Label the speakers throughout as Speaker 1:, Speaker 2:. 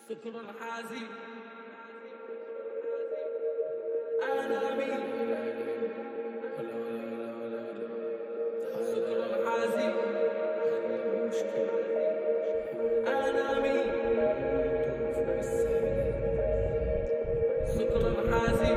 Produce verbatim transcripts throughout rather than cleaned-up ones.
Speaker 1: سكر الحازي أنا مين ولا ولا ولا ولا سكر الحازي أنا مين سكر الحازي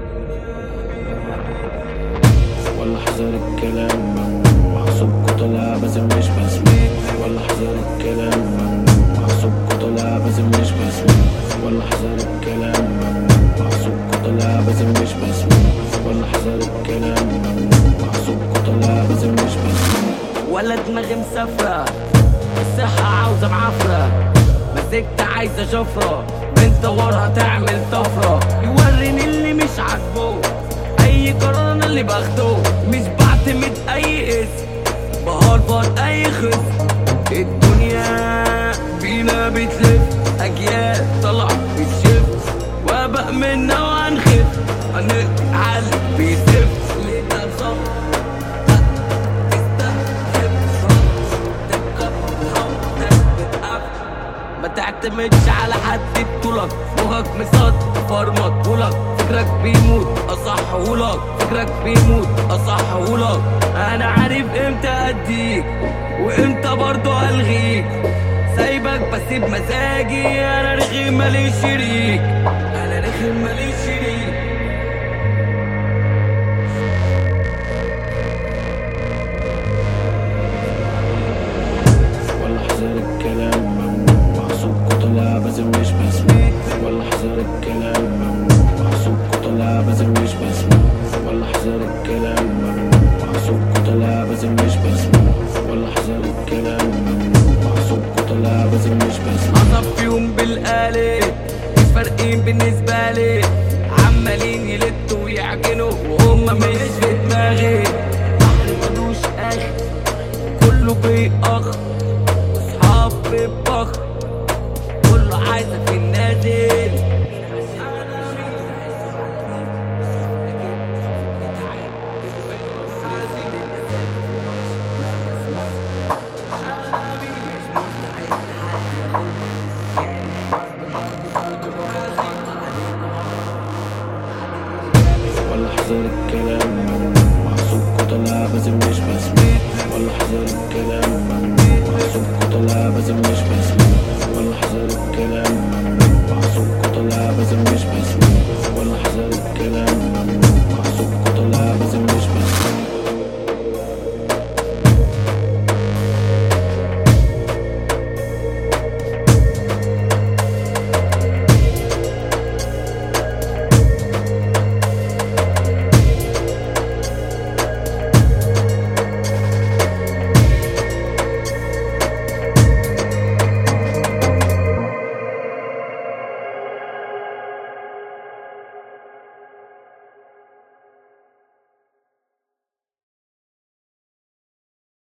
Speaker 2: والله حذر الكلام ممنوع محسوبكوا طلع بس مش بسمع. والله حذر الكلام ممنوع محسوبكوا طلع بس مش بسمع. والله حذر الكلام ممنوع محسوبكوا طلع بس مش بسمع. والله حذر الكلام ممنوع محسوبكوا طلع بس مش بسمع.
Speaker 3: ولا دماغي مسافرة الصحة عاوزة معافرة مزيكتي عايزة شفرة بنت ورا تعمل طفرة يوريني اللي مش عاجبه أي قرار أنا اللي باخده مش بعتمد أي اسم بهربط أي خصم الدنيا بينا بتلف أجيال طلع بتشف وابق منا وهنخف هنقعل بيسف لقيتها الخط ما تعتمدش على حد بطولك مخك مصد فرمط طولك فكرك بيموت اصحهولك فكرك بيموت اصحهولك انا عارف امتى اديك وامتى برضه الغيك سايبك بسيب مزاجي انا رخي ماليش شريك انا رخي ماليش شريك
Speaker 2: والله حذر الكلام ممنوع محسوبكوا طلع بس مش بسمع. والله حذر الكلام ممنوع محسوبكوا طلع بس مش بسمع. والله حذر الكلام ممنوع محسوبكوا طلع بس مش بسمع. والله حذر الكلام ممنوع محسوبكوا طلع بس مش بسمع.
Speaker 3: اصفيهم بالآلة مش فارقين بالنسبة لي عمالين يلتوا ويعجنوا وهم مش في دماغي بحر ملوش اخر كله بيأخ اصحاب بيبخ كله عايزة في النازل
Speaker 2: والله حذر الكلام ممنوع محسوبكوا طلع بس مش بسمع. والله حذر الكلام